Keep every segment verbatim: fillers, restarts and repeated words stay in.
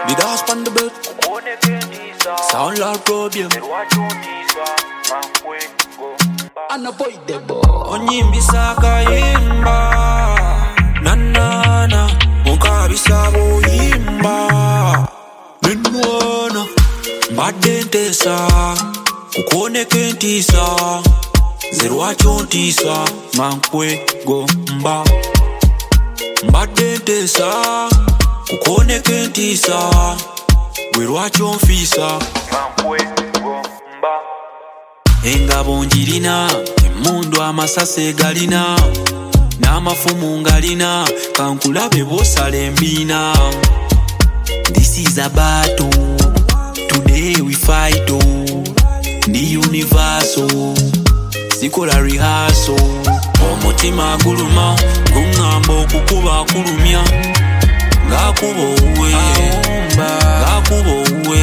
The dance on the bed. Sound like problem. And a boy the boy. Onyimbisa kayimba. Na na na. Mukabisa boyimba. Menwana. Mbadentesa. Ukone kentisa. Zerwa chontisa. Mankwe gomba. Mbadentesa. Ukone kentisa. Gwerwa chonfisa. Mankwe gomba. Engabo njirina. Emundu amasase galina. N'amafumu ngalina. Kankulabe bosale mbina. This is a battle. Today we fight oh. Ni universal. Sikola rehearsal. Omutima guluma. Gungamba okukuba kulumya. Gakuba uwe. Gakuba uwe.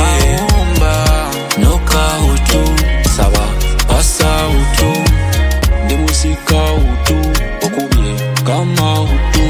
Noka utu. Saba. Pasa utu. Ndimusika utu. Okubye. Kama utu.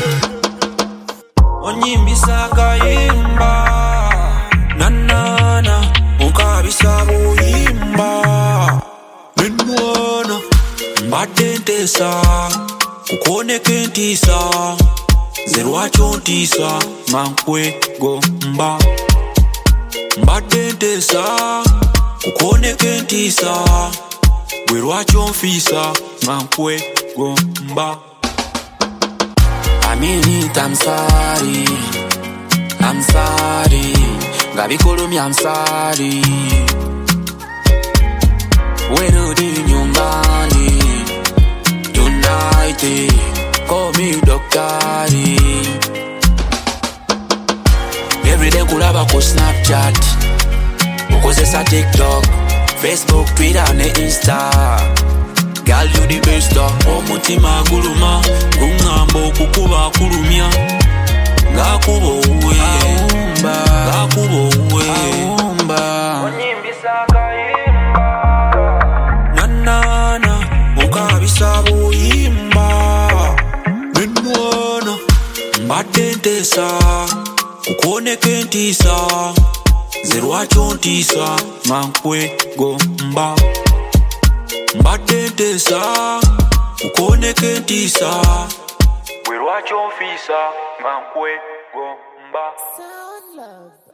Onyimbisa kayimba. Na na na. Mukabisa boyimba. Menwana. Mbadentesa. Ukone kentisa. Zerwa chontisa. Mankwe gomba. Mbadentesa. Ukone kentisa. Gwerwa chonfisa. Mankwe gomba. I mean it, I'm sorry. I'm sorry. Gabi Kolumi, I'm sorry. When di nyumbani tonight, call me doctor. Every day kulaba ko Snapchat, ukozesa TikTok, Facebook, Twitter ne Insta. Girl, you the best. Omutima guluma. Gungamba okukuba kulumya. Gakuba uwe. Gakuba uwe. Onyimbisa kayimba. Na na na. Mukabisa boyimba. Menwana. Mbadentesa. Ukone kentisa. Zerwa chontisa. Mankwe gomba. Mbadentesa. Ukone kentisa. Gwerwa chonfisa. Mankwe gomba. Sound love.